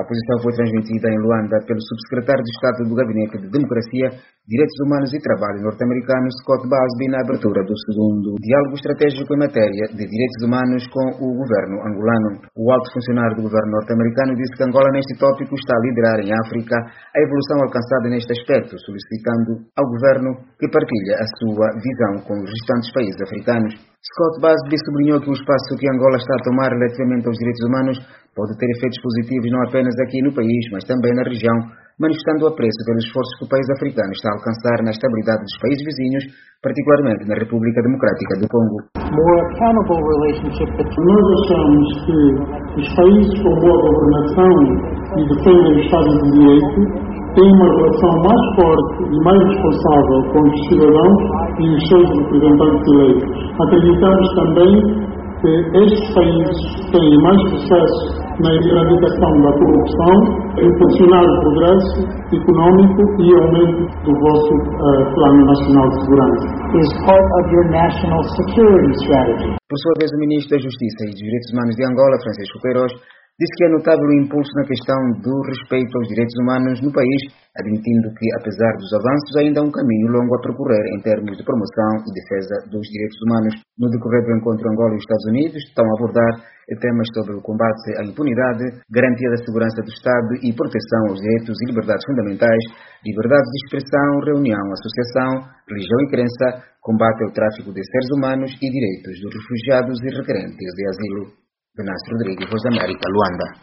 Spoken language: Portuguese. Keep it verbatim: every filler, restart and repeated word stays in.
A posição foi transmitida em Luanda pelo subsecretário de Estado do Gabinete de Democracia, Direitos Humanos e Trabalho norte-americano Scott Busby na abertura do segundo diálogo estratégico em matéria de direitos humanos com o governo angolano. O alto funcionário do governo norte-americano disse que Angola neste tópico está a liderar em África a evolução alcançada neste aspecto, solicitando ao governo que partilhe a sua visão com os restantes países africanos. Scott Busby sublinhou que o espaço que Angola está a tomar relativamente aos direitos humanos pode ter efeitos positivos não apenas aqui no país, mas também na região, manifestando o apreço pelos esforços que o país africano está a alcançar na estabilidade dos países vizinhos, particularmente na República Democrática do Congo. More accountable relationship. Nós achamos que os países com boa governação e defendem o Estado de Direito têm uma relação mais forte e mais responsável com os cidadãos e os seus representantes eleitos. Acreditamos também que estes países têm mais sucesso na erradicação da corrupção, impulsionar o progresso econômico e aumento do vosso uh, Plano Nacional de Segurança. Is part of your national security strategy. Por sua vez, o ministro da Justiça e dos Direitos Humanos de Angola, Francisco Queiroz, disse que é notável o impulso na questão do respeito aos direitos humanos no país, admitindo que, apesar dos avanços, ainda há um caminho longo a percorrer em termos de promoção e defesa dos direitos humanos. No decorrer do encontro Angola e os Estados Unidos, estão a abordar temas sobre o combate à impunidade, garantia da segurança do Estado e proteção aos direitos e liberdades fundamentais, liberdade de expressão, reunião, associação, religião e crença, combate ao tráfico de seres humanos e direitos dos refugiados e requerentes de asilo. Venâncio Rodrigues, Voz da América, Luanda.